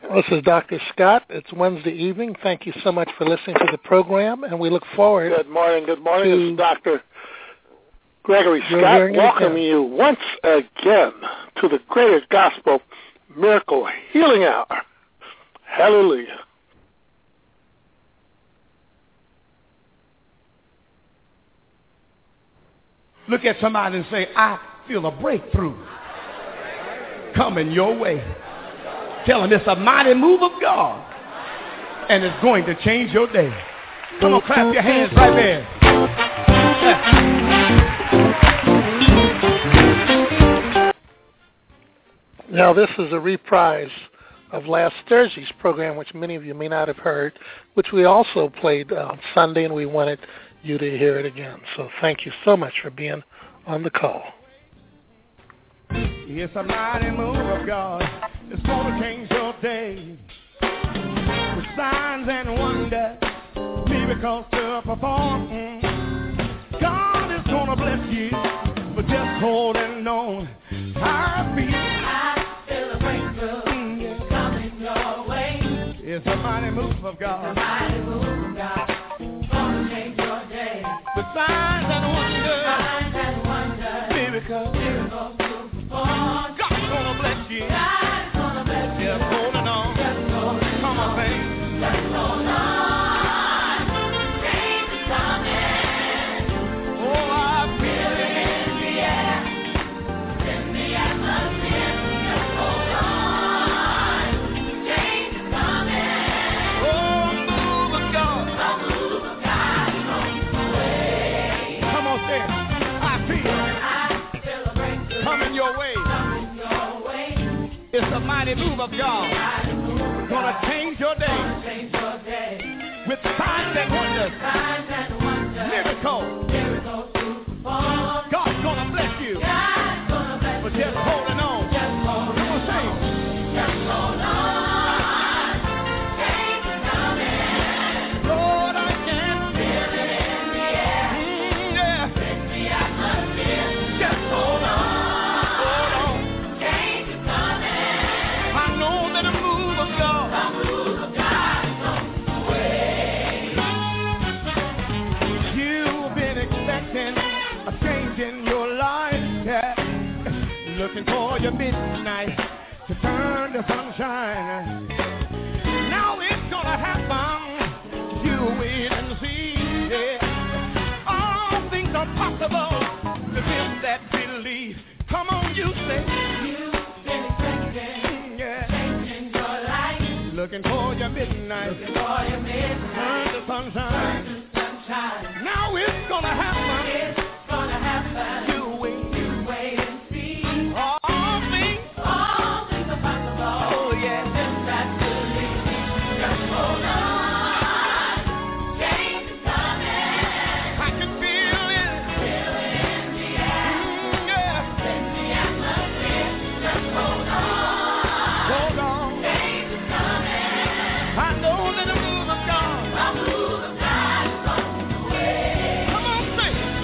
This is Dr. Scott. It's Wednesday evening. Thank you so much for listening to the program, and we look forward. Good morning. This is Dr. Gregory Scott welcoming you once again to the greatest gospel miracle healing hour. Hallelujah. Look at somebody and say, I feel a breakthrough coming your way. Tell them it's a mighty move of God, and it's going to change your day. Come on, clap your hands right there. Now, this is a reprise of last Thursday's program, which many of you may not have heard, which we also played on Sunday, and we wanted you to hear it again. So thank you so much for being on the call. It's a mighty move of God. It's going to change your day with signs and wonders, miracles to perform. God is going to bless you for just holding on. I feel a breakthrough coming your way. It's a mighty move of God. It's a mighty move of God. It's going to change your day with signs and wonders, miracles to perform. God's going to bless you. God's going to bless you. Just holding on. Just holding on. Come on, baby. Just hold on. Change is coming. Oh, I feel it in the air, in the atmosphere. Just hold on. Change is coming. Oh, a move of God. A move of God is on the way. Come on, say it. I feel a breakthrough coming your way. It's a mighty move of God. Gonna change your day with signs and wonders, miracles. God's gonna bless you. But just holding on. Come on, say it. Just hold on. Change is coming. Lord, I can feel it in the air. Yeah. In the atmosphere. Just hold on. Looking for your midnight to turn to sunshine. Now it's gonna happen. You wait and see. Yeah. All things are possible to them that believe. Come on, you say. You've been expecting, changing your life. Looking for your midnight. Turn to sunshine. Now it's gonna happen. It's gonna happen. You wait and see. All things are possible. Oh yeah, just that believe. Just hold on. Change is coming. I can feel it. Feel it in the air. Yeah. In the atmosphere. Just hold on. Hold on. Change is coming. I know that the move of God. The move of God is on the way. Come on, say it.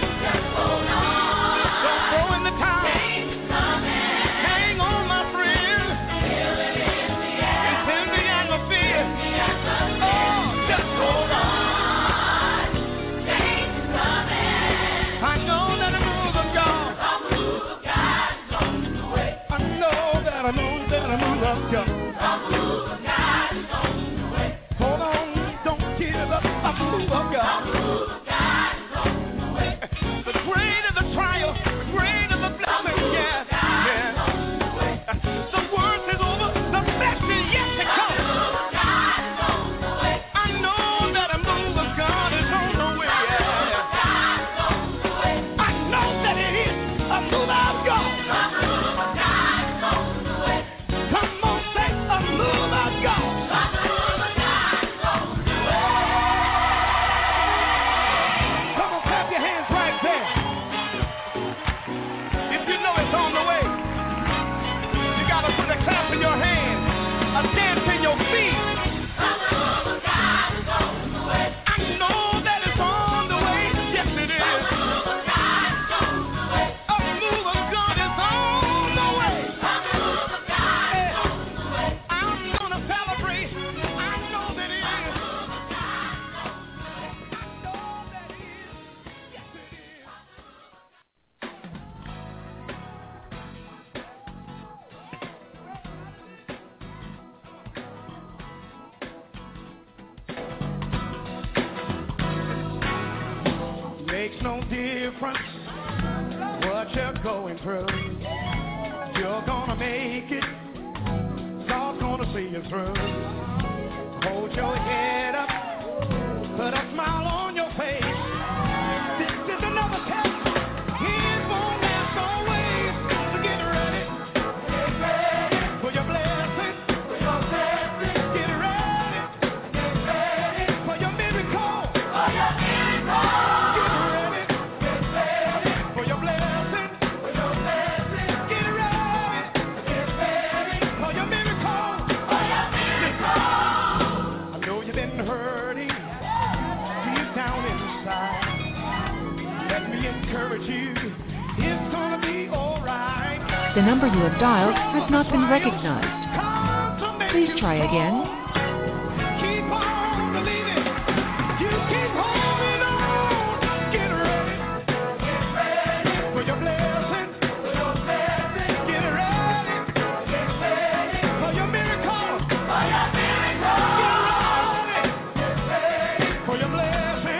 makes no difference what you're going through. You're gonna make it. God's gonna see you through. Hold your head up. Put a smile on your face. This is another test. It won't last always. So get ready. Get ready for your blessing. For your blessing. Get ready. Get ready for your miracle. For your miracle. Get ready. Get ready for your blessing. For your blessing. Get ready. Get ready for your miracle. For your miracle. I know you've been hurting. Down inside, let me encourage you, it's gonna be alright. The number you have dialed has not been recognized. Please try again. Keep on believing, you keep holding on. Get ready for your blessing, for your blessing. Get ready for your miracle, for your miracle. Get ready for your blessing.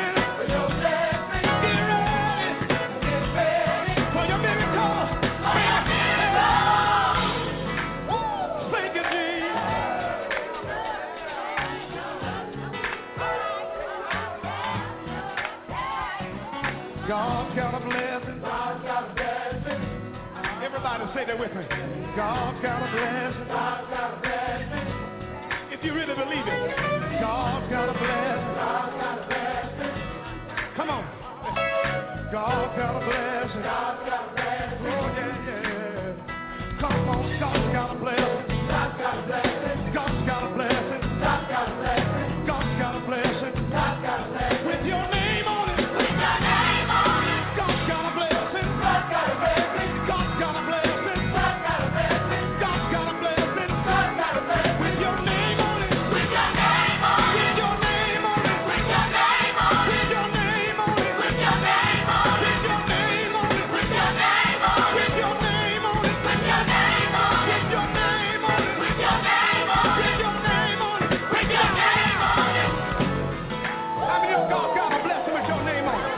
God's got a blessing. God's got a blessing. Everybody say that with me. God's got a blessing. God's got a blessing. If you really believe it. God's got a blessing. God's got a blessing. Come on. God's got a blessing. God's got a blessing. Oh, yeah, yeah. Come on. God's got a blessing. God's got a blessing. God's got a blessing. God's got a blessing. God's got a blessing. God's got a blessing. With your name on it. With your name on it. God's got a blessing. God's got a blessing. God's got a blessing. God's got a blessing. God's got a blessing. God's got a blessing. With your name on it. With your name on it. With your name on it. With your name on it. With your name on it. With your name on it. With your name on it. With your name on it. With your name on it. With your name on it. With your name on it. With your name on it. With your name on it. With your name on it. How many of God's got a blessing with your name on it?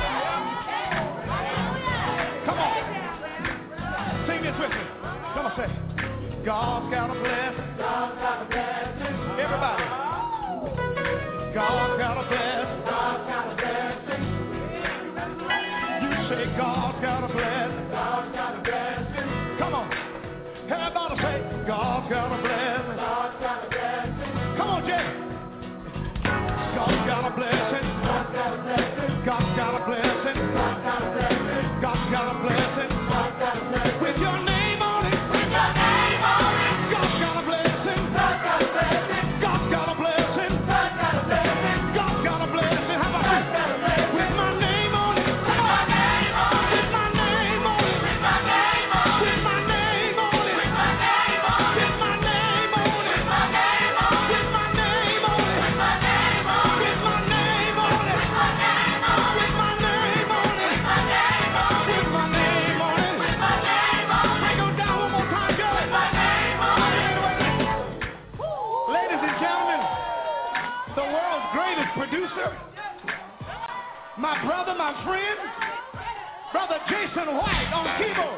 Come on. Sing this with me. Come on, say. God's got a blessing. God's got a blessing. Everybody. God's got a blessing. God's got a blessing. You say God's got a blessing. God's got a blessing. Come on. Everybody say God's got a blessing. God's got a blessing. Come on, Jay. God's got a blessing. God's got a blessing. God's got a blessing. God's got a blessing. God's got a blessing. God's got a blessing. With your name on it. With your name on it. God's got a blessing. God's got a blessing. God's got a blessing. God's got a blessing. God's got a blessing. How about you? With my name on it. With my name on it. With my name on it. With my name on it. With my name on it. With my name on it. With my name on it. With my name on it. With my name on it. With my name on it. With my name on it. With my name on it. With my name on it. With my name on it. With my name on it. With my name on it. Break them down one more time, girl. With my name on it. Ladies and gentlemen, the world's greatest producer, my brother, my friend, Brother Jason White on keyboard.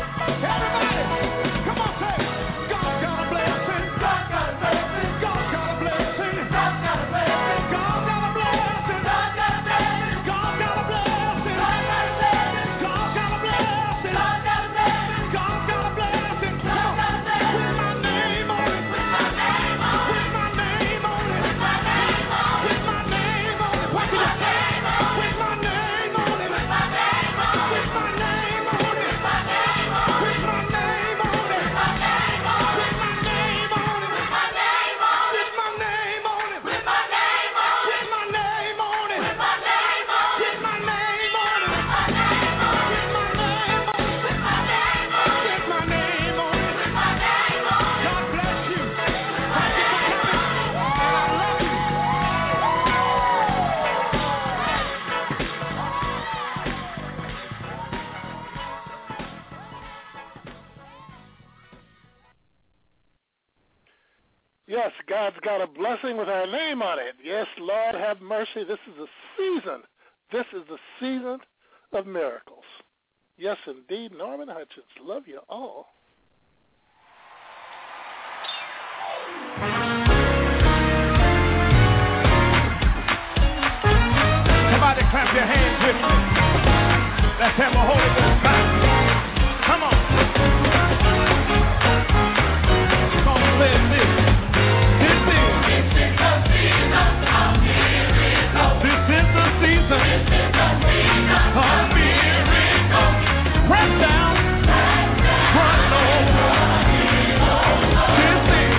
Everybody, come on, say, God's got a blessing. God's got a blessing. God's got a Yes, God's got a blessing with our name on it. Yes, Lord, have mercy. This is a season. This is the season of miracles. Yes, indeed, Norman Hutchins. Love you all. Somebody clap your hands with me. Let's have a Holy Ghost clap. Come on. The song says this. This is the season of miracles. This is the season of miracles. Press down. Run over. This is.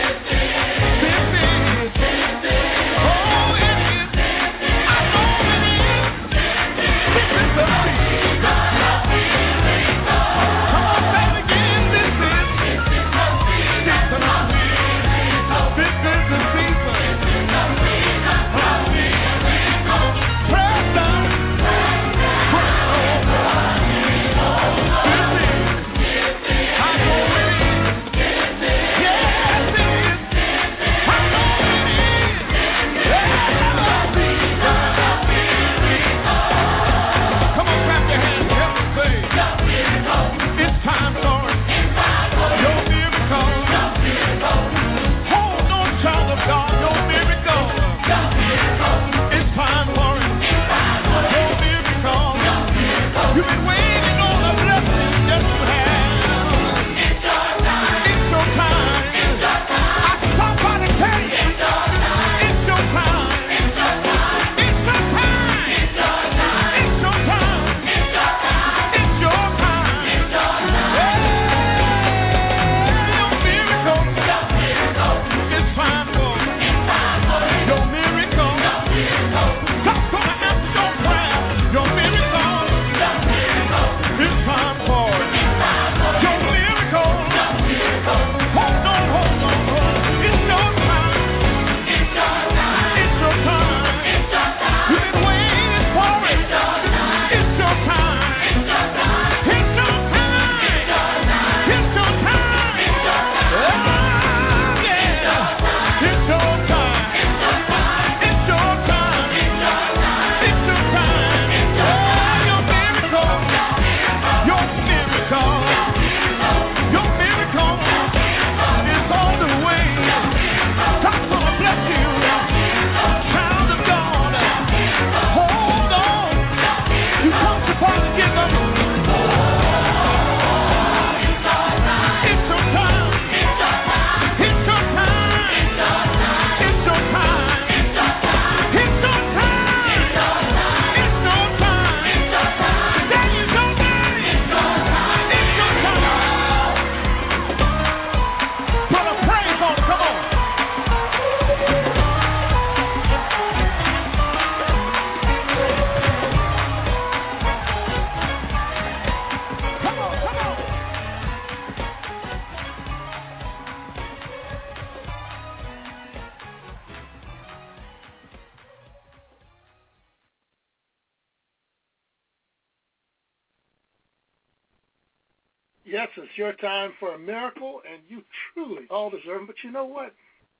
Yes, it's your time for a miracle, and you truly all deserve it. But you know what?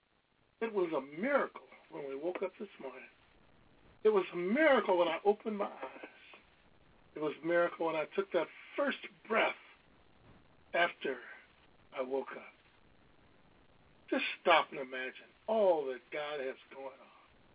It was a miracle when we woke up this morning. It was a miracle when I opened my eyes. It was a miracle when I took that first breath after I woke up. Just stop and imagine all that God has going on.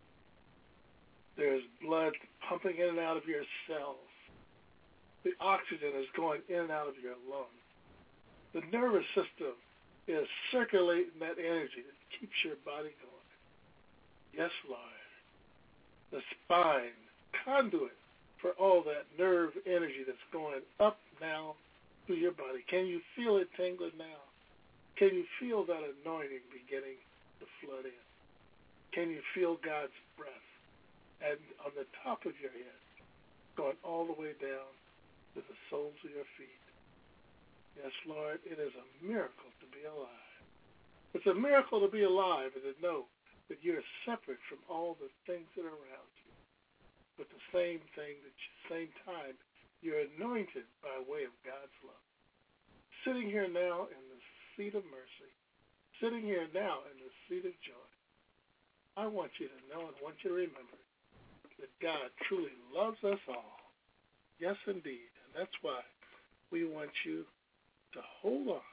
There's blood pumping in and out of your cells. The oxygen is going in and out of your lungs. The nervous system is circulating that energy that keeps your body going. Yes, Lord. The spine, conduit for all that nerve energy that's going up now through your body. Can you feel it tingling now? Can you feel that anointing beginning to flood in? Can you feel God's breath and on the top of your head, going all the way down to the soles of your feet? Yes, Lord, it is a miracle to be alive. It's a miracle to be alive and to know that you're separate from all the things that are around you. But the same time, you're anointed by way of God's love. Sitting here now in the seat of mercy, sitting here now in the seat of joy. I want you to know and want you to remember that God truly loves us all. Yes, indeed. And that's why we want you to hold on.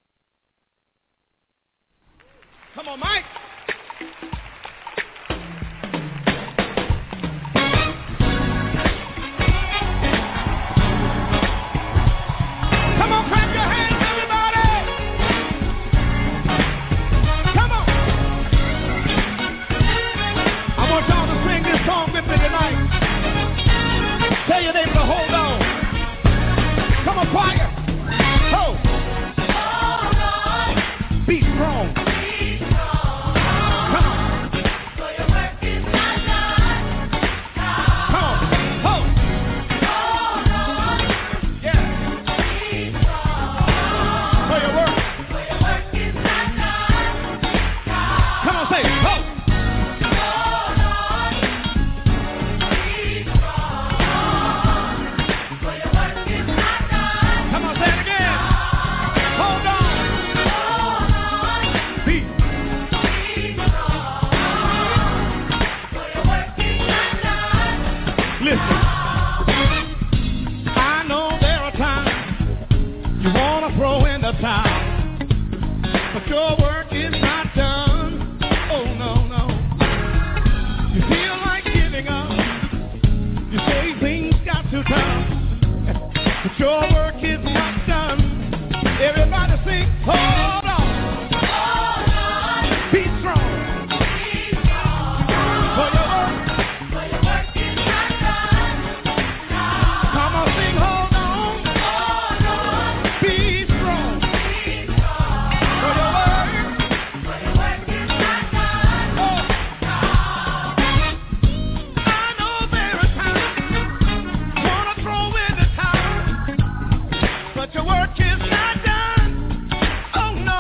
Come on, Mike. Come on, clap your hands, everybody. Come on. I want y'all to sing this song with me tonight. Tell your neighbor to hold on. Come on, choir. Ho. Be strong. But your work is not done. Oh, no, no. You feel like giving up. You say things got to come. But your work is not done. Everybody sing, hold on. Hold on. Be strong. Be strong. For your work is not done. Come on, sing, hold on. Hold on. Be strong. Your work is not done. Oh no.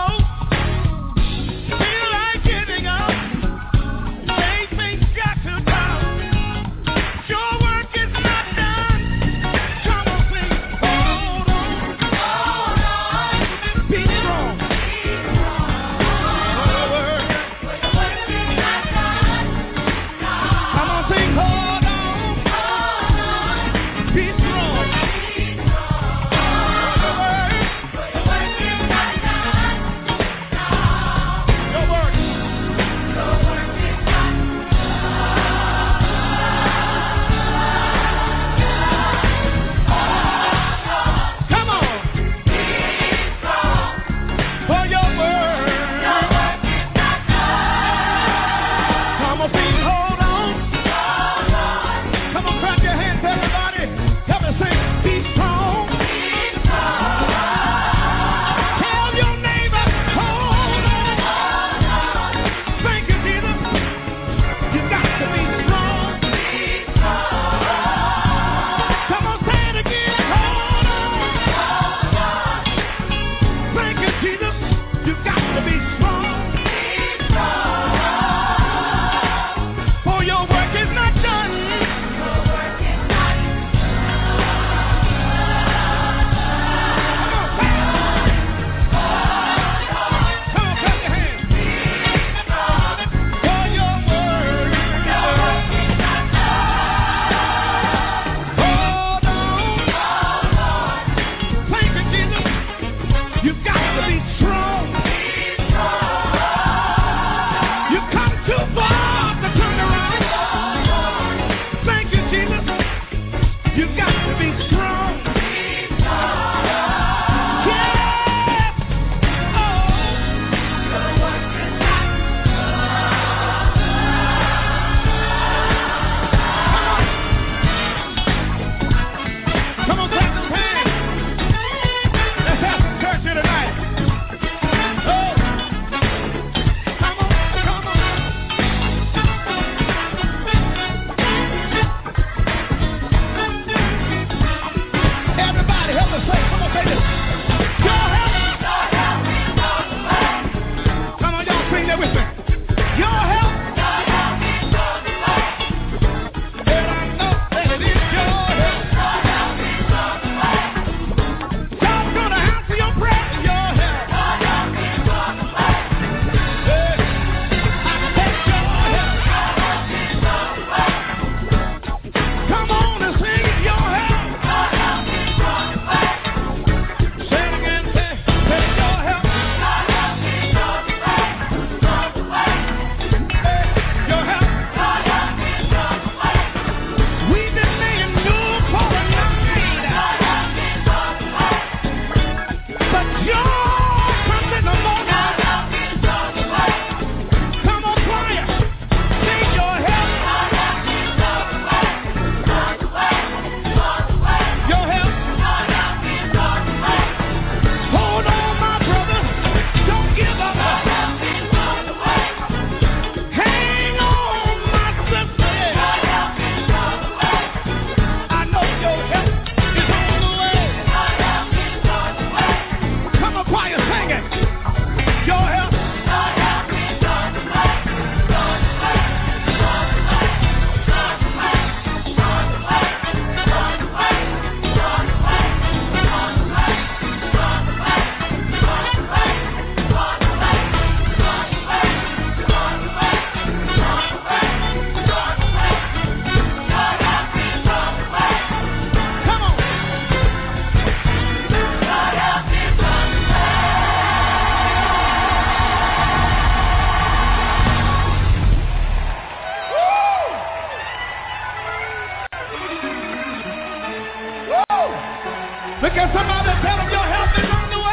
Somebody tell them your help is on the way.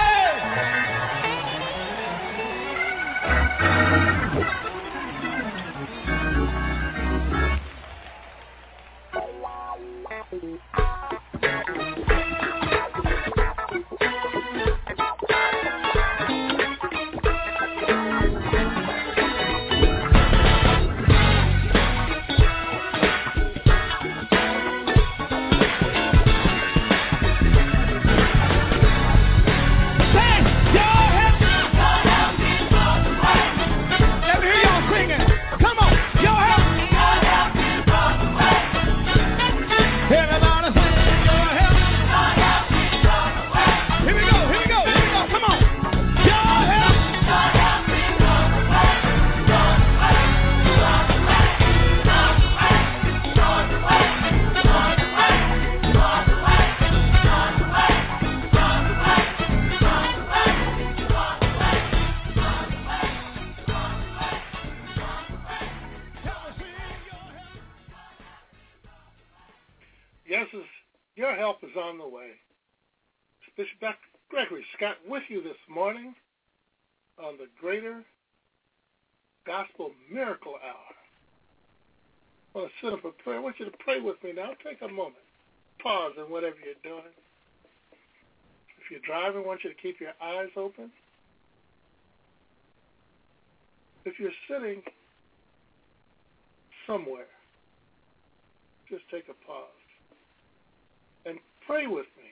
Bishop Dr. Gregory Scott with you this morning on the Greater Gospel Miracle Hour. I want to set up a prayer. I want you to pray with me now. Take a moment. Pause in whatever you're doing. If you're driving, I want you to keep your eyes open. If you're sitting somewhere, just take a pause and pray with me.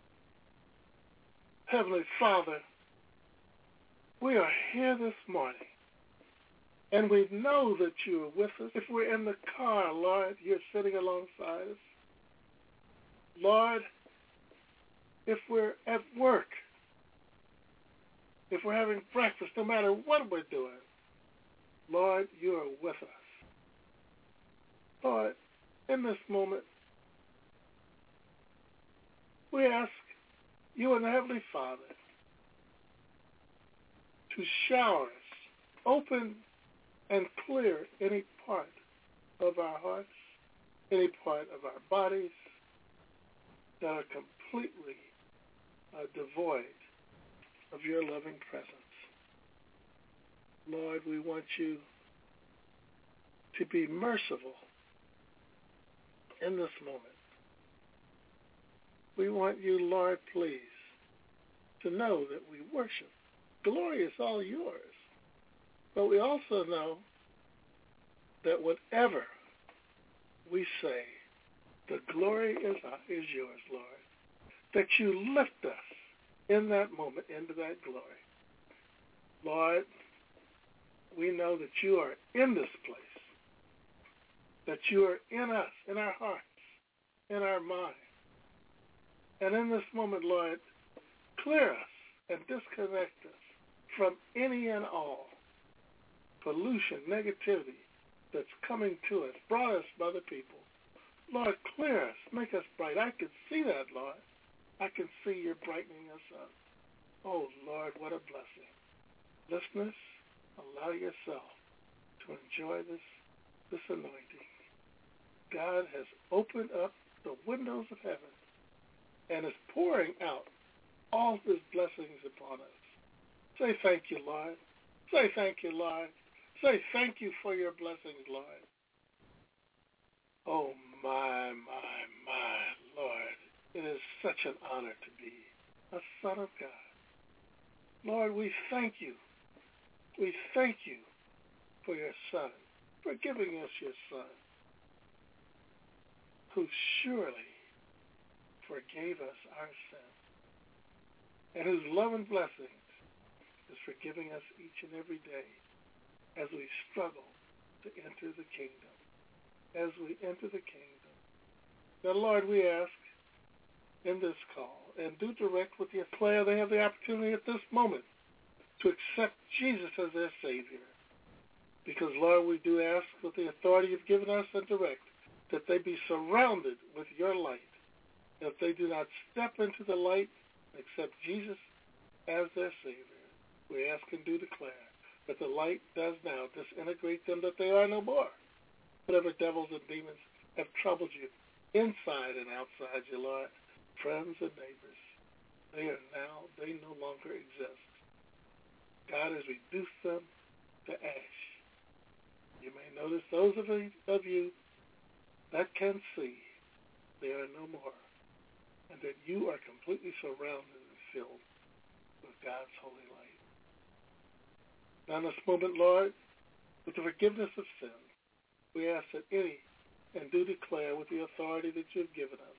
Heavenly Father, we are here this morning, and we know that you are with us. If we're in the car, Lord, you're sitting alongside us. Lord, if we're at work, if we're having breakfast, no matter what we're doing, Lord, you are with us. Lord, in this moment, we ask you and the Heavenly Father to shower us, open and clear any part of our hearts, any part of our bodies that are completely devoid of your loving presence. Lord, we want you to be merciful in this moment. We want you, Lord, please, to know that we worship. Glory is all yours. But we also know that whatever we say, the glory is yours, Lord. That you lift us in that moment into that glory. Lord, we know that you are in this place, that you are in us, in our hearts, in our minds. And in this moment, Lord, clear us and disconnect us from any and all pollution, negativity that's coming to us, brought us by the people. Lord, clear us, make us bright. I can see that, Lord. I can see you're brightening us up. Oh, Lord, what a blessing. Listeners, allow yourself to enjoy this anointing. God has opened up the windows of heaven and is pouring out all his blessings upon us. Say thank you, Lord. Say thank you, Lord. Say thank you for your blessings, Lord. Oh, my, Lord. It is such an honor to be a son of God. Lord, we thank you. We thank you for your Son, for giving us your Son, who surely forgave us our sins, and whose love and blessings is forgiving us each and every day as we struggle to enter the kingdom. As we enter the kingdom. Now, Lord, we ask in this call, and do direct with your prayer, they have the opportunity at this moment to accept Jesus as their Savior. Because, Lord, we do ask with the authority you've given us and direct that they be surrounded with your light. If they do not step into the light and accept Jesus as their Savior, we ask and do declare that the light does now disintegrate them, that they are no more. Whatever devils and demons have troubled you inside and outside you, Lord, friends and neighbors, they no longer exist. God has reduced them to ash. You may notice those of you that can see, they are no more, and that you are completely surrounded and filled with God's holy light. Now in this moment, Lord, with the forgiveness of sins, we ask that any and do declare with the authority that you have given us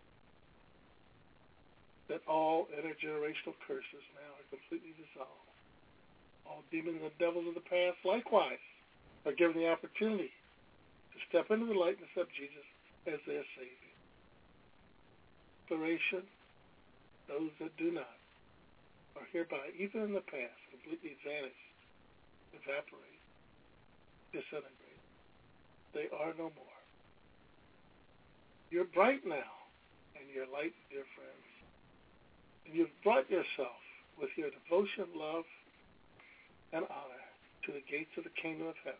that all intergenerational curses now are completely dissolved. All demons and devils of the past likewise are given the opportunity to step into the light and accept Jesus as their Savior. Declaration, those that do not are hereby, even in the past, completely vanished, evaporate, disintegrate. They are no more. You're bright now, and you're light, dear friends. And you've brought yourself with your devotion, love, and honor to the gates of the kingdom of heaven.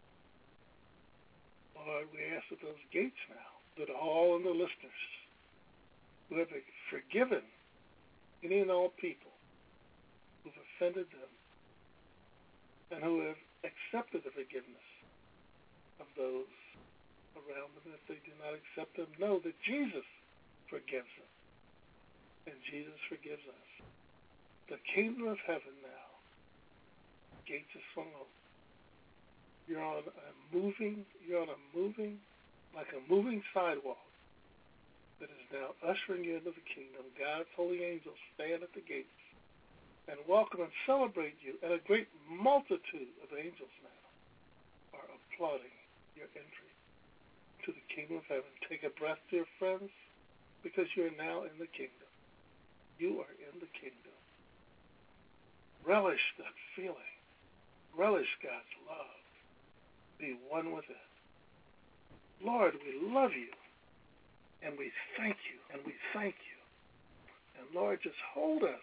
Lord, we ask that those gates now, that all of the listeners who have forgiven any and all people who've offended them and who have accepted the forgiveness of those around them, if they do not accept them, know that Jesus forgives them. And Jesus forgives us. The kingdom of heaven now, gates are swung open. You're on a moving, like a moving sidewalk that is now ushering you into the kingdom. God's holy angels stand at the gates and welcome and celebrate you, and a great multitude of angels now are applauding your entry to the kingdom of heaven. Take a breath, dear friends, because you're now in the kingdom. You are in the kingdom. Relish that feeling. Relish God's love. Be one with it. Lord, we love you, and we thank you, and we thank you. And Lord, just hold us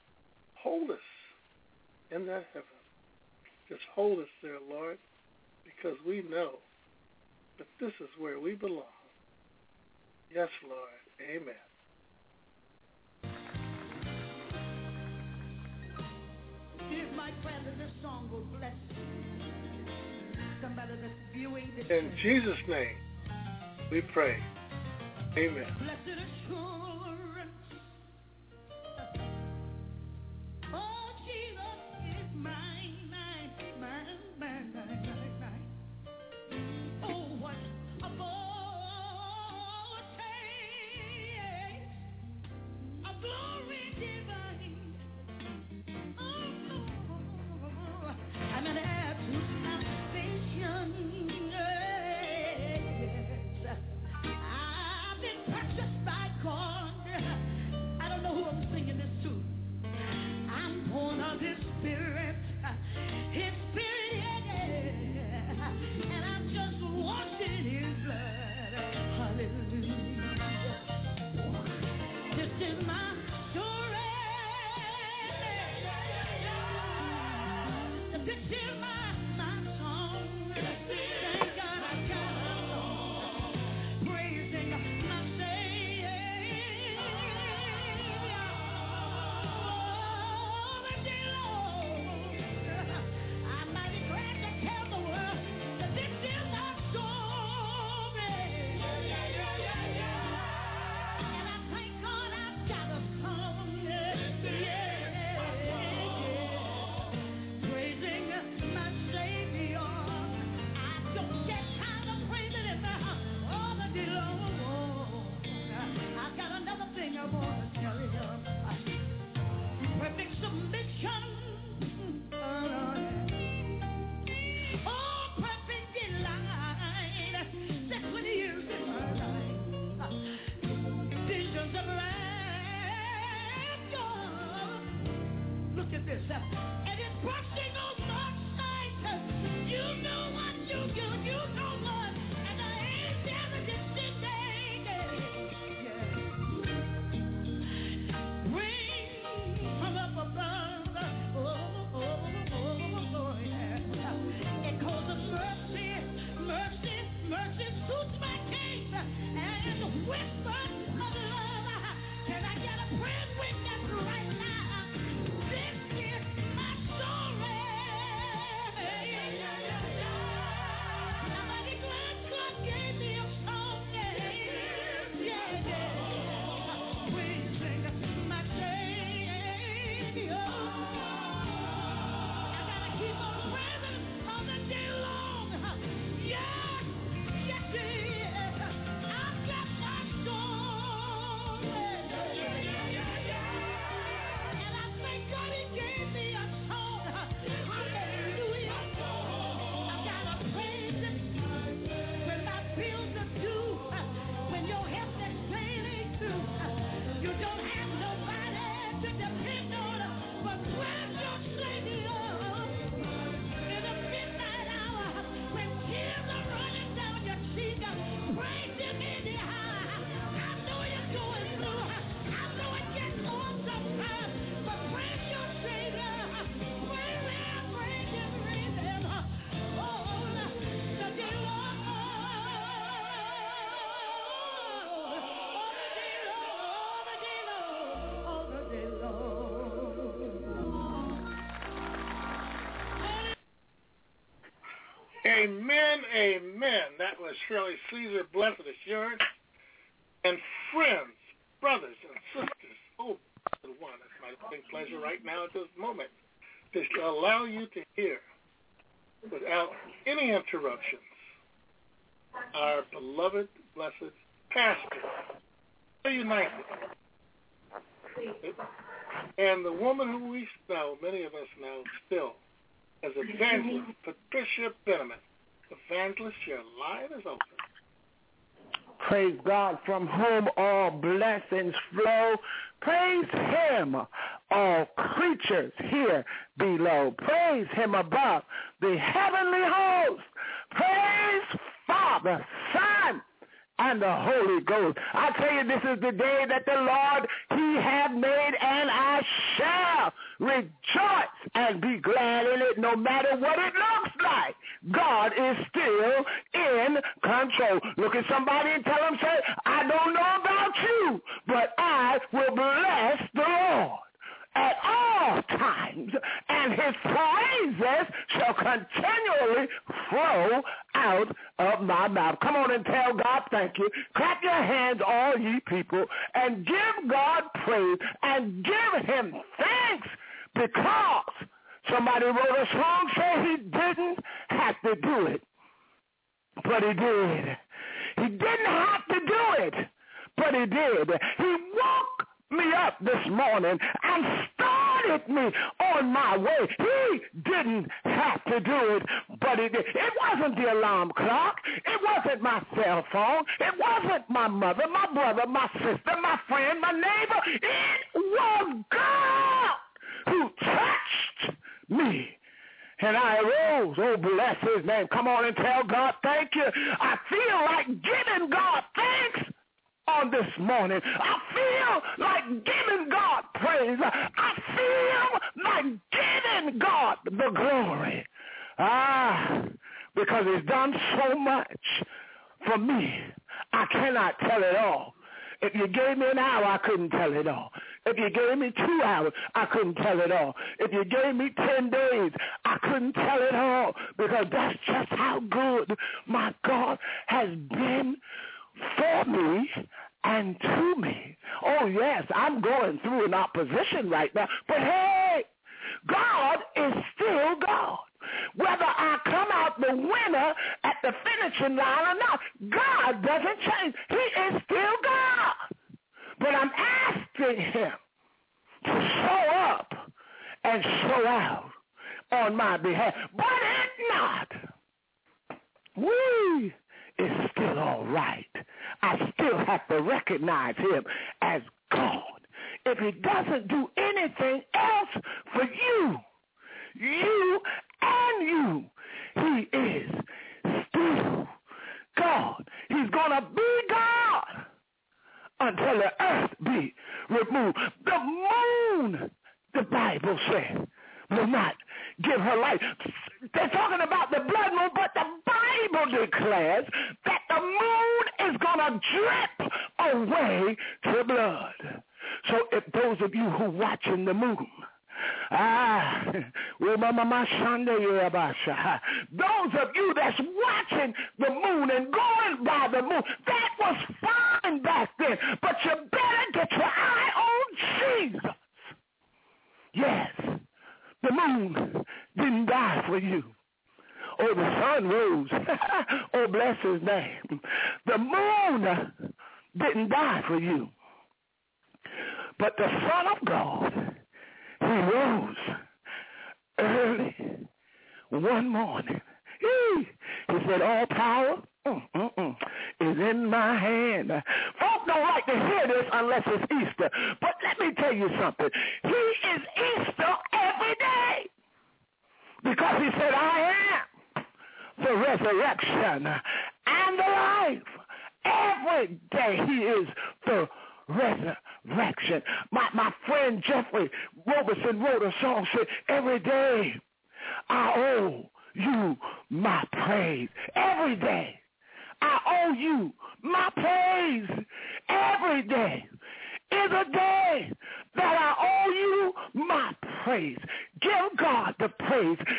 in that heaven. Just hold us there, Lord, because we know that this is where we belong. Yes, Lord. Amen. Here's my prayer that this song will bless somebody that's viewing this. In Jesus' name, we pray. Amen. Blessed assurance. Oh, Jesus is mine, mine, mine, mine, mine, mine. Oh, what a foretaste of glory divine. Oh, I'm an heir to salvation. Yes. I've been purchased by God. I don't know who I'm singing this to. I'm born of His Spirit. His Spirit, yeah. And I'm just washed in His blood. Hallelujah. This is my story. This is my song. Thank God I got a song. Praising my Savior. Oh, the day long. I'm mighty glad to tell the world that this is my story. And I thank God I've got a song. Praising my Savior. I don't get tired of praising Him all the day long. I got another thing I want to tell you. Perfect submission. Oh, perfect delight. That's what He is in my life. Visions of life. God. Look at this. And it's bursting on my sight. You know what you know what. And I ain't never descending. Yeah. Bring from up above. Oh, yeah. It calls of mercy suits my case. And whisper of love. Can I get a praise with that? Amen, amen. That was Shirley Caesar, Blessed Assurance. And friends, brothers and sisters, oh, one, it's my distinct pleasure right now at this moment to allow you to hear, without any interruptions, our beloved, blessed pastor, United. And the woman who we know, many of us know still, as Evangelist Patricia Benjamin. Evangelist, your line is open. Praise God, from whom all blessings flow. Praise him, all creatures here below. Praise him above the heavenly host. Praise Father, Son, and the Holy Ghost. I tell you, this is the day that the Lord, he hath made, and I shall rejoice and be glad in it, no matter what it looks like. God is still in control. Look at somebody and tell them, say, I don't know about you, but I will bless the Lord at all times, and his praises shall continually flow out of my mouth. Come on and tell God thank you. Clap your hands, all ye people, and give God praise and give him thanks, because somebody wrote a song saying he didn't have to do it, but he did. He didn't have to do it, but he did. He woke me up this morning and started me on my way. He didn't have to do it, but he did. It wasn't the alarm clock. It wasn't my cell phone. It wasn't my mother, my brother, my sister, my friend, my neighbor. It was God who touched me. And I arose. Oh, bless his name. Come on and tell God thank you. I feel like giving God thanks on this morning. I feel like giving God praise. I feel like giving God the glory. Because he's done so much for me. I cannot tell it all. If you gave me an hour, I couldn't tell it all. If you gave me 2 hours, I couldn't tell it all. If you gave me 10 days, I couldn't tell it all, because that's just how good my God has been for me and to me. Oh, yes, I'm going through an opposition right now, but hey, God is still God. Whether I come out the winner at the finishing line or not, God doesn't change. He is still God. But I'm asking him to show up and show out on my behalf. But if not, it's still all right. I still have to recognize him as God. If he doesn't do anything else for you, he is still God. He's going to be God until the earth be removed. The moon, the Bible says, will not give her light. They're talking about the blood moon, but the Bible declares that the moon is going to drip away to blood. So if those of you who are watching the moon, those of you that's watching the moon and going by the moon, that was fine back then, but you better get your eye on Jesus. Yes, the moon didn't die for you. Oh, the sun rose. Oh, bless his name. The moon didn't die for you. But the Son of God, he rose early one morning. He said, all power is in my hand. Folks don't like to hear this unless it's Easter. But let me tell you something. He is Easter every day. Because he said, I am the resurrection and the life. Every day he is the resurrection. My friend Jeffrey Robertson wrote a song, said, every day I owe you my praise. Every day I owe you my praise. Every day is a day that I owe you my praise. Give God the praise. Give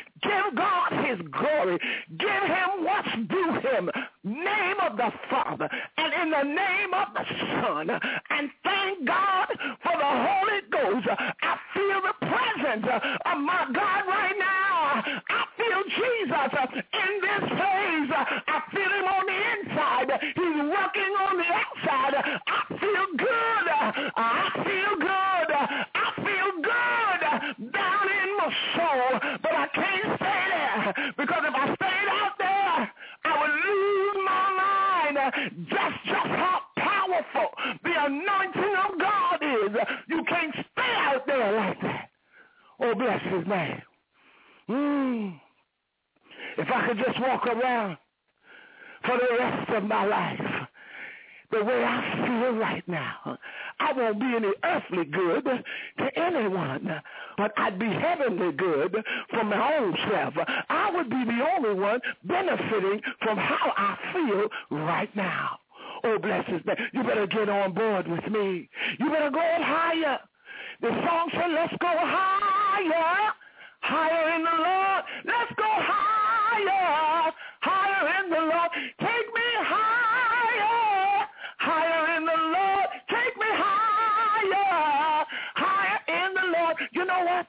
Give God his glory. Give him what's due him. Name of the Father and in the name of the Son. And thank God for the Holy Ghost. I feel the presence of my God right now. I feel Jesus in this place. I feel him on the inside. He's working on the outside. I feel good. I feel good. I feel good down in my soul. But I can't stay there, because if I stayed out there, I would lose my mind. Just how powerful the anointing of God is. You can't stay out there like that. Oh, bless his name. If I could just walk around for the rest of my life the way I feel right now, I won't be any earthly good to anyone, but I'd be heavenly good for my own self. I would be the only one benefiting from how I feel right now. Oh, bless his name. You better get on board with me. You better go higher. The song said, let's go higher, higher in the Lord. Let's go higher, higher in the Lord. Take me higher, higher in the Lord. Take me higher, higher in the Lord. You know what?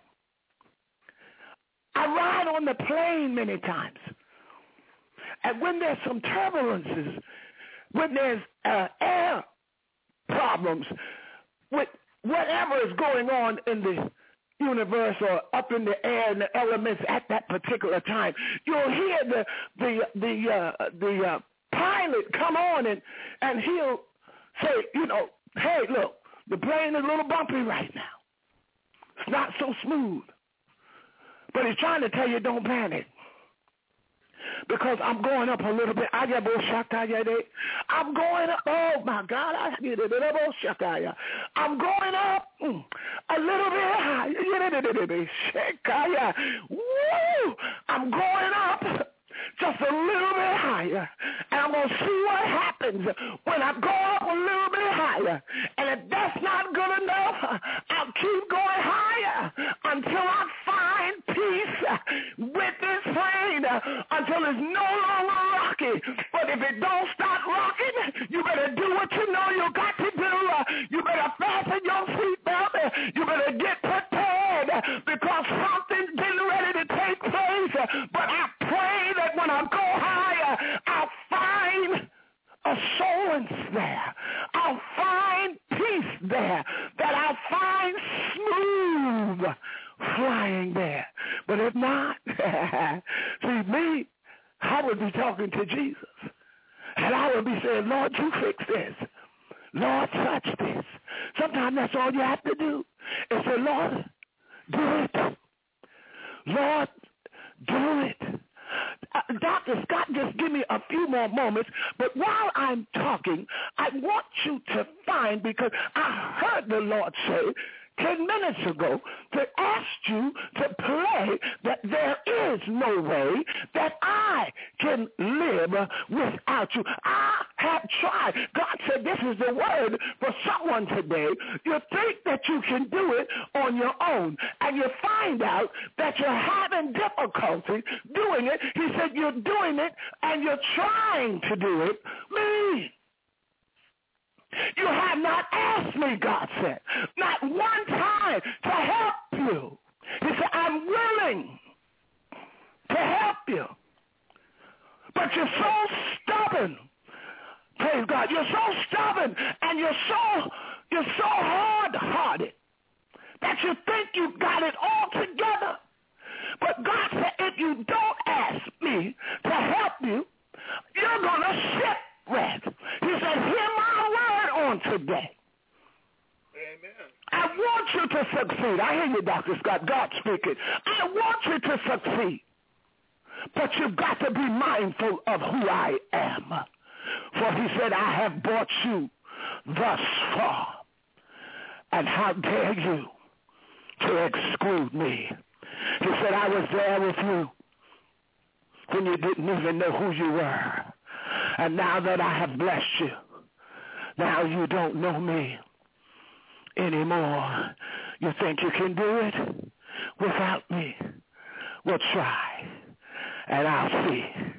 I ride on the plane many times. And when there's some turbulences, when there's air problems, with whatever is going on in the universe or up in the air and the elements at that particular time, you'll hear the pilot come on and he'll say, hey, look, the plane is a little bumpy right now. It's not so smooth. But he's trying to tell you, don't panic. Because I'm going up a little bit. I'm going up. Oh, my God. I'm going up a little bit high. Woo! I'm going up just a little bit higher. And I'm going to see what happens when I go up a little bit higher. And if that's not good enough, I'll keep going higher until I find peace with this plane, until it's no longer rocky. But if it don't start rocking, you better do what you know you got to do. You better fasten your seatbelt. You better get prepared, because something's getting ready to take place. But I pray that when I go higher, I'll find assurance there. I'll find peace there. That I'll find smooth flying there. But if not, see me, I would be talking to Jesus. And I would be saying, Lord, you fix this. Lord, touch this. Sometimes that's all you have to do is say, Lord, do it. Lord, do it. Dr. Scott, just give me a few more moments. But while I'm talking, I want you to find, because I heard the Lord say 10 minutes ago to ask you to pray that there is no way that I can live without you. I have tried. God said this is the word for someone today. You think that you can do it on your own, and you find out that you're having difficulty doing it. He said you're doing it and you're trying to do it. Me. You have not asked me, God said, not one time to help you. He said, I'm willing to help you. But you're so stubborn. Praise God. You're so stubborn, and you're so hard-hearted that you think you've got it all together. But God said, if you don't ask me to help you, you're going to shipwreck. He said, hear my word on today. Amen. I want you to succeed. I hear you, Dr. Scott. God speaking. I want you to succeed. But you've got to be mindful of who I am. For he said, I have brought you thus far. And how dare you to exclude me? He said, I was there with you when you didn't even know who you were. And now that I have blessed you, now you don't know me anymore. You think you can do it without me? Well, try. And I'll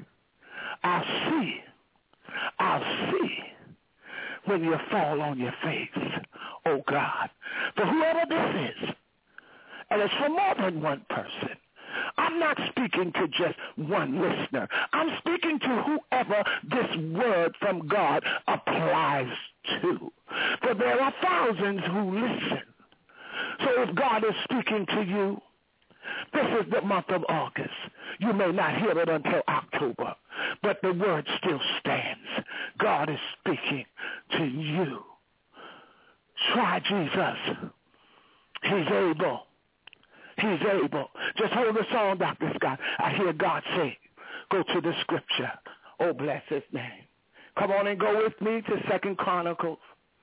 see when you fall on your face, oh God. For whoever this is, and it's for more than one person, I'm not speaking to just one listener. I'm speaking to whoever this word from God applies to. For there are thousands who listen. So if God is speaking to you, this is the month of August. You may not hear it until October, but the word still stands. God is speaking to you. Try Jesus. He's able. He's able. Just hold the song, Dr. Scott. I hear God say, go to the scripture. Oh, bless his name. Come on and go with me to 2 Chronicles.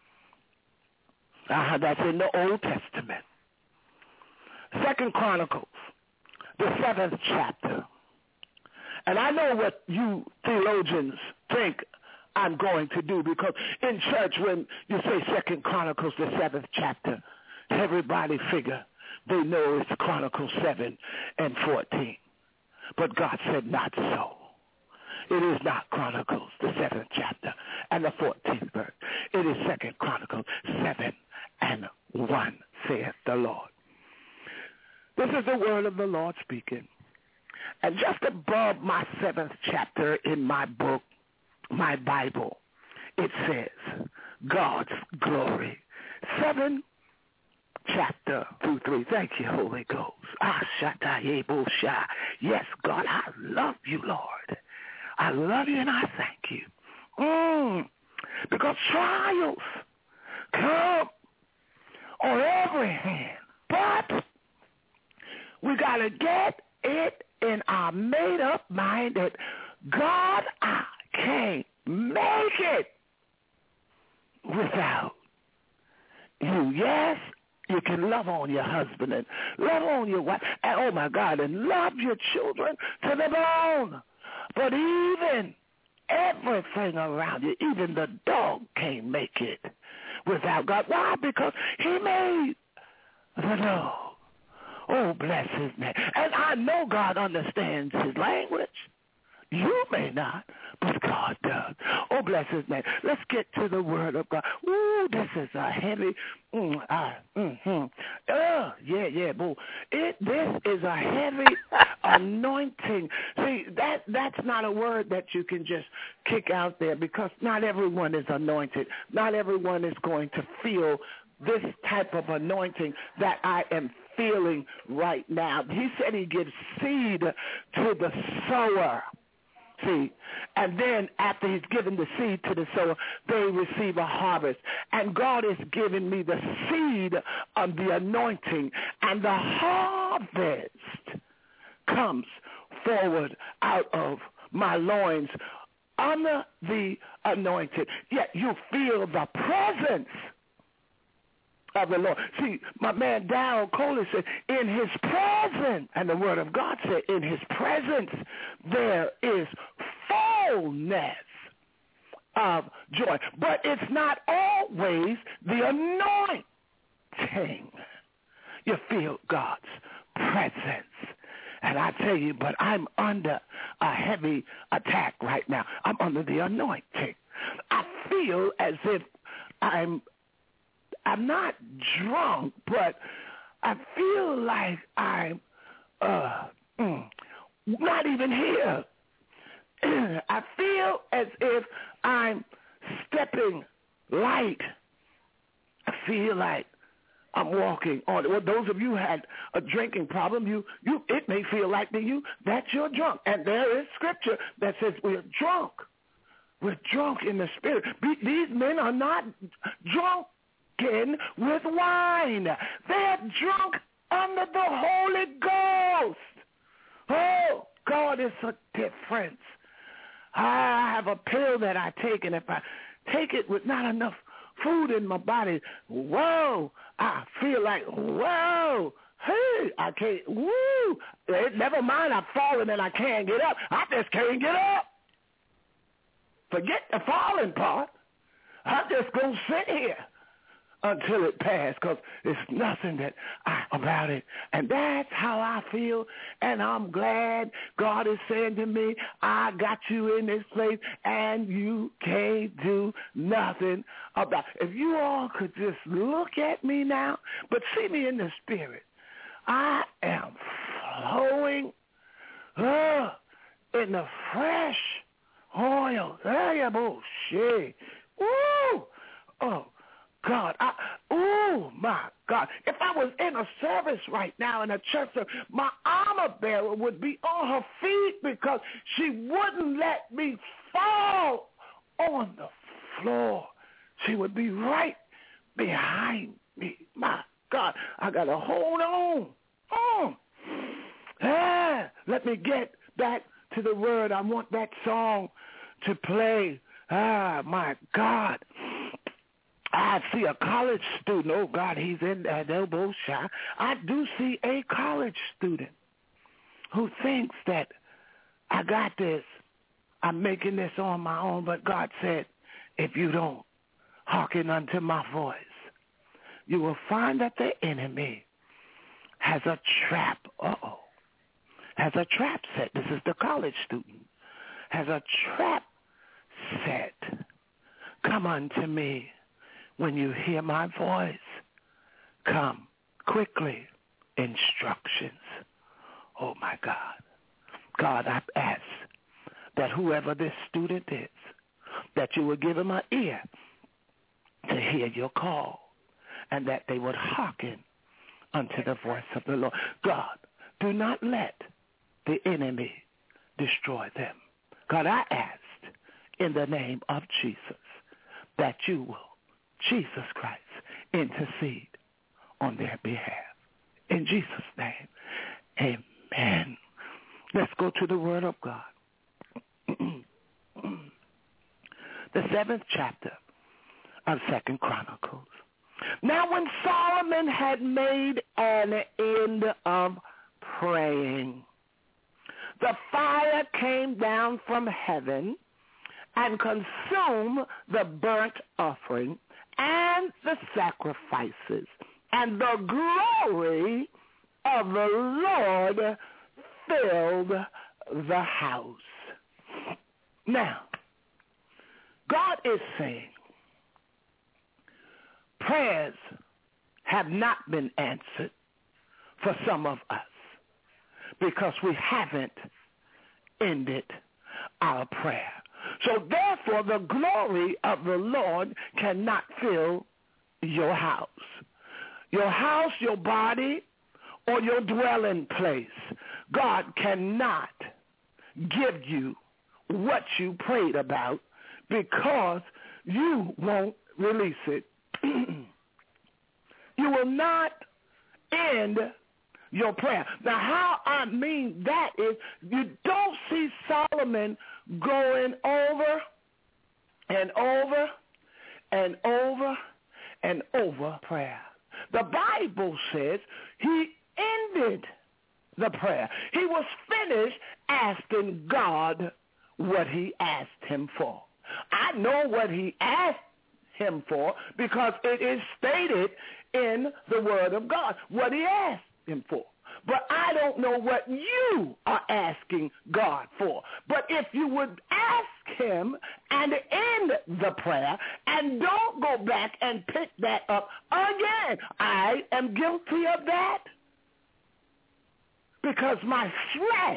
That's in the Old Testament. 2 Chronicles, the 7th chapter. And I know what you theologians think I'm going to do, because in church when you say 2 Chronicles, the 7th chapter, everybody figure they know it's Chronicles 7 and 14. But God said not so. It is not Chronicles, the 7th chapter and the 14th verse. It is 2 Chronicles 7 and 1, saith the Lord. This is the word of the Lord speaking. And just above my 7th chapter in my book, my Bible, it says, God's glory. 7 chapter 2-3. Thank you, Holy Ghost. Yes, God, I love you, Lord. I love you and I thank you. Because trials come on every hand. But we got to get it in our made-up mind that, God, I can't make it without you. Yes, you can love on your husband and love on your wife, and oh my God, and love your children to the bone. But even everything around you, even the dog can't make it without God. Why? Because he made the dog. Oh, bless his name. And I know God understands his language. You may not, but God does. Oh, bless his name. Let's get to the word of God. Ooh, this is a heavy, boo. This is a heavy anointing. See, that's not a word that you can just kick out there, because not everyone is anointed. Not everyone is going to feel this type of anointing that I am feeling right now. He said he gives seed to the sower. See, and then after he's given the seed to the sower, they receive a harvest. And God is giving me the seed of the anointing, and the harvest comes forward out of my loins under the anointed. Yet you feel the presence of the Lord. See, my man Darrell Coley said, in his presence, and the word of God said, in his presence there is fullness of joy. But it's not always the anointing. You feel God's presence. And I tell you, but I'm under a heavy attack right now. I'm under the anointing. I feel as if I'm not drunk, but I feel like I'm not even here. I feel as if I'm stepping light. I feel like I'm walking on it. Well, those of you who had a drinking problem, it may feel like to you that you're drunk. And there is scripture that says we're drunk. We're drunk in the spirit. These men are not drunk with wine. They're drunk under the Holy Ghost. Oh, God is a difference. I have a pill that I take, and if I take it with not enough food in my body, whoa, I feel like, whoa, hey, I can't, woo. Never mind, I've fallen and I can't get up. I just can't get up. Forget the falling part. I'm just going to sit here until it passed, because it's nothing about it. And that's how I feel, and I'm glad God is saying to me, I got you in this place, and you can't do nothing about it. If you all could just look at me now, but see me in the spirit. I am flowing in the fresh oil. Bullshit. Woo! Oh, God. Oh, my God. If I was in a service right now in a church, my armor bearer would be on her feet because she wouldn't let me fall on the floor. She would be right behind me. My God, I got to hold on. Let me get back to the word. I want that song to play. My God. I see a college student. Oh, God, he's in that elbow shot. I do see a college student who thinks that I got this. I'm making this on my own. But God said, if you don't hearken unto my voice, you will find that the enemy has a trap. Has a trap set. This is the college student. Has a trap set. Come unto me when you hear my voice. Come quickly. Instructions. Oh, my God. God, I ask that whoever this student is, that you will give him an ear to hear your call, and that they would hearken unto the voice of the Lord. God, do not let the enemy destroy them. God, I asked in the name of Jesus that you will, Jesus Christ, intercede on their behalf. In Jesus' name, amen. Let's go to the Word of God. The 7th chapter of 2 Chronicles. Now when Solomon had made an end of praying, the fire came down from heaven and consumed the burnt offering and the sacrifices, and the glory of the Lord filled the house. Now, God is saying, prayers have not been answered for some of us because we haven't ended our prayer. So therefore, the glory of the Lord cannot fill your house. Your house, your body, or your dwelling place. God cannot give you what you prayed about because you won't release it. You will not end your prayer. Now, how I mean that is you don't see Solomon going over and over and over and over prayer. The Bible says he ended the prayer. He was finished asking God what he asked him for. I know what he asked him for because it is stated in the Word of God, what he asked him for. But I don't know what you are asking God for. But if you would ask him and end the prayer and don't go back and pick that up again, I am guilty of that because my flesh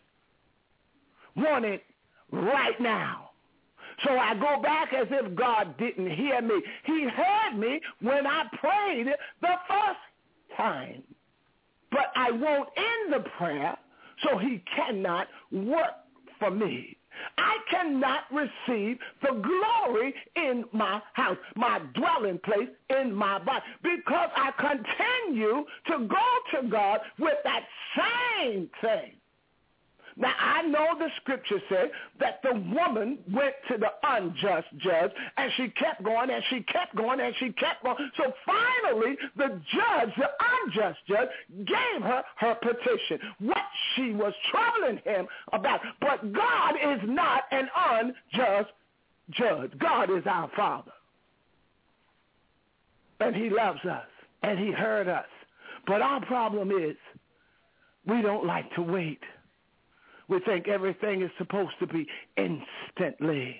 want it right now. So I go back as if God didn't hear me. He heard me when I prayed the first time. But I won't end the prayer, so he cannot work for me. I cannot receive the glory in my house, my dwelling place in my body, because I continue to go to God with that same thing. Now, I know the scripture said that the woman went to the unjust judge, and she kept going, and she kept going, and she kept going. So finally, the judge, the unjust judge, gave her her petition, what she was troubling him about. But God is not an unjust judge. God is our Father. And he loves us. And he heard us. But our problem is we don't like to wait. We think everything is supposed to be instantly.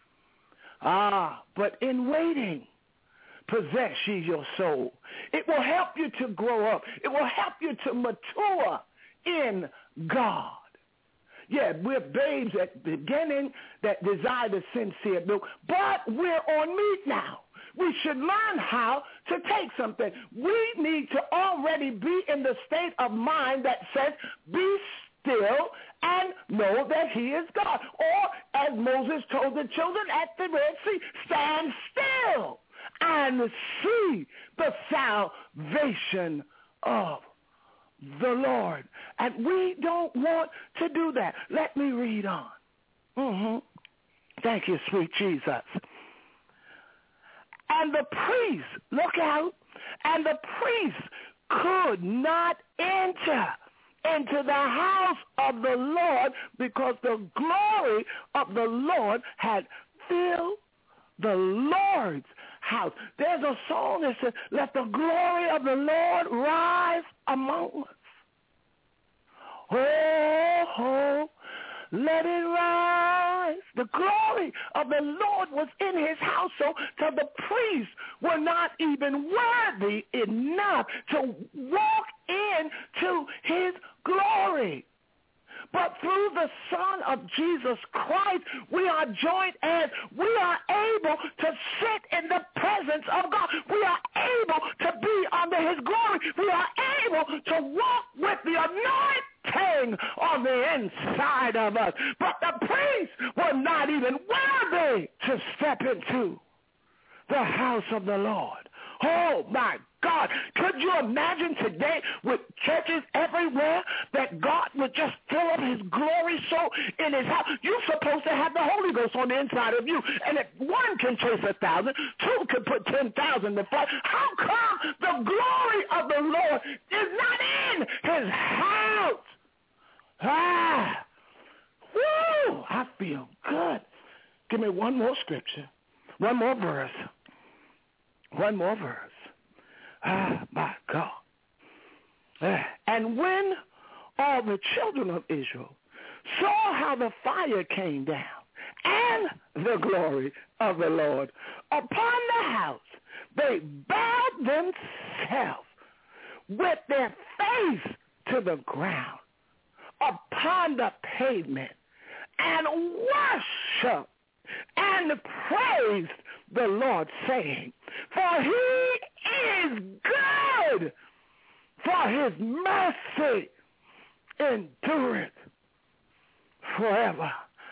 But in waiting, possess ye your soul. It will help you to grow up. It will help you to mature in God. Yeah, we're babes at the beginning that desire the sincere milk, but we're on meat now. We should learn how to take something. We need to already be in the state of mind that says, be still and know that he is God. Or, as Moses told the children at the Red Sea, stand still and see the salvation of the Lord. And we don't want to do that. Let me read on. Thank you, sweet Jesus. And the priest, look out, and the priest could not enter into the house of the Lord because the glory of the Lord had filled the Lord's house. There's a song that says, let the glory of the Lord rise among us. Oh, let it rise. The glory of the Lord was in his house, so the priests were not even worthy enough to walk into his glory. But through the Son of Jesus Christ, we are joint heirs. We are able to sit in the presence of God. We are able to be under his glory. We are able to walk with the anointing on the inside of us. But the priests were not even worthy to step into the house of the Lord. Oh, my God. Could you imagine today with churches everywhere that God would just fill up his glory so in his house? You're supposed to have the Holy Ghost on the inside of you. And if one can chase 1,000, two can put 10,000 to flight. How come the glory of the Lord is not in his house? Woo! I feel good. Give me one more scripture. One more verse. One more verse. My God. And when all the children of Israel saw how the fire came down and the glory of the Lord upon the house, they bowed themselves with their face to the ground upon the pavement and worshiped and praised the Lord, saying, for he is good, for his mercy endureth forever.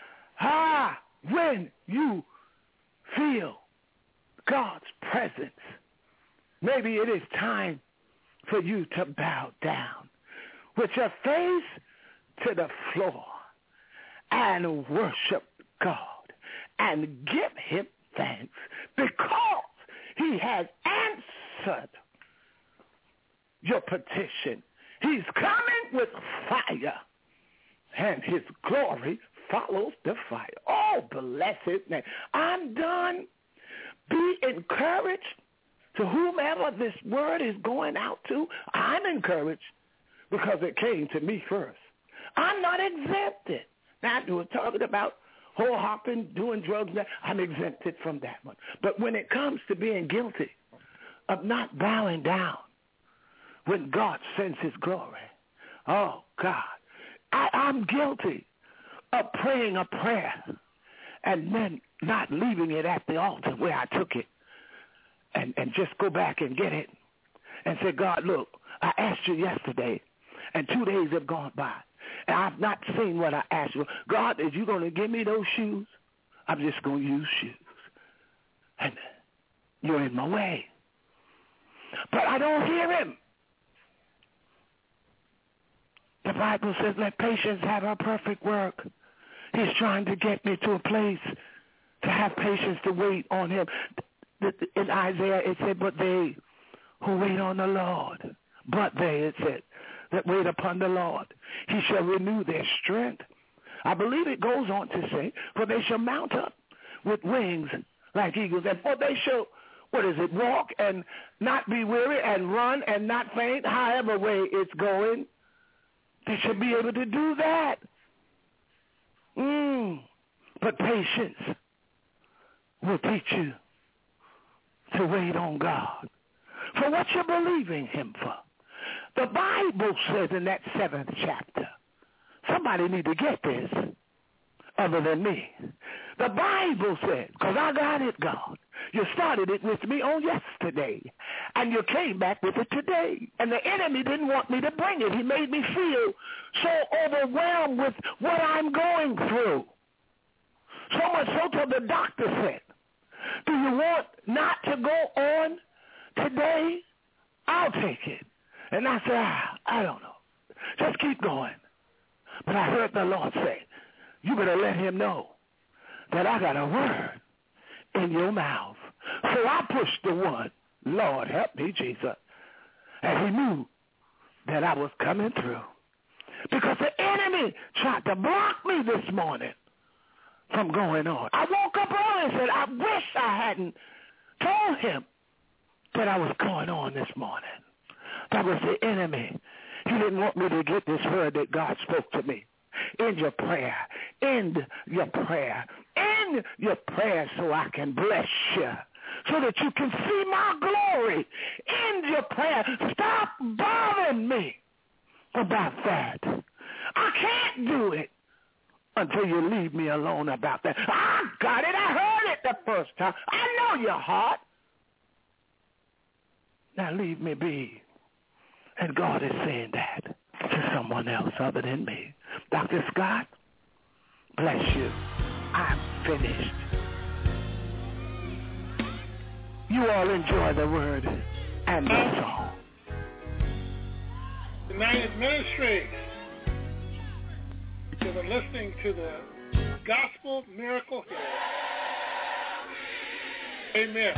When you feel God's presence, maybe it is time for you to bow down with your face to the floor and worship God and give him thanks because he has answered your petition. He's coming with fire, and his glory follows the fire. Oh, bless his name. I'm done. Be encouraged. To whomever this word is going out to, I'm encouraged because it came to me first. I'm not exempted. Now, I was talking about whole hopping, doing drugs. I'm exempted from that one. But when it comes to being guilty of not bowing down when God sends his glory, oh, God, I'm guilty of praying a prayer and then not leaving it at the altar where I took it and just go back and get it and say, God, look, I asked you yesterday, and 2 days have gone by. And I've not seen what I asked you. God, is you going to give me those shoes? I'm just going to use shoes. And you're in my way. But I don't hear him. The Bible says, let patience have her perfect work. He's trying to get me to a place to have patience to wait on him. In Isaiah, it said, but they who wait on the Lord, it said, that wait upon the Lord, he shall renew their strength. I believe it goes on to say, for they shall mount up with wings like eagles, and for they shall walk and not be weary and run and not faint, however way it's going. They should be able to do that. But patience will teach you to wait on God for what you're believing him for. The Bible says in that 7th chapter, somebody need to get this other than me. The Bible said, because I got it, God. You started it with me on yesterday, and you came back with it today. And the enemy didn't want me to bring it. He made me feel so overwhelmed with what I'm going through. So much so till the doctor said, do you want not to go on today? I'll take it. And I said, I don't know. Just keep going. But I heard the Lord say, you better let him know that I got a word in your mouth. So I pushed the one, Lord, help me, Jesus. And he knew that I was coming through. Because the enemy tried to block me this morning from going on. I woke up early and said, I wish I hadn't told him that I was going on this morning. That was the enemy. He didn't want me to get this word that God spoke to me. In your prayer, so I can bless you, so that you can see my glory in your prayer. Stop bothering me about that. I can't do it until you leave me alone about that. I got it. I heard it the first time. I know your heart. Now leave me be. And God is saying that to someone else other than me. Dr. Scott, bless you. I'm finished. You all enjoy the word and the song. United Ministries. You're listening to the Gospel Miracle Hymn. Amen.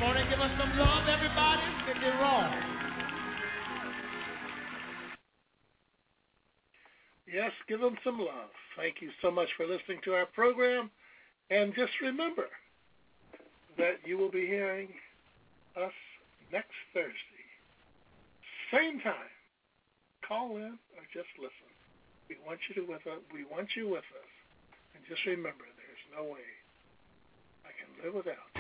on and give us some love, everybody. Get it wrong. Yes, give them some love. Thank you so much for listening to our program. And just remember that you will be hearing us next Thursday. Same time. Call in or just listen. We want you with us. And just remember, there's no way I can live without you.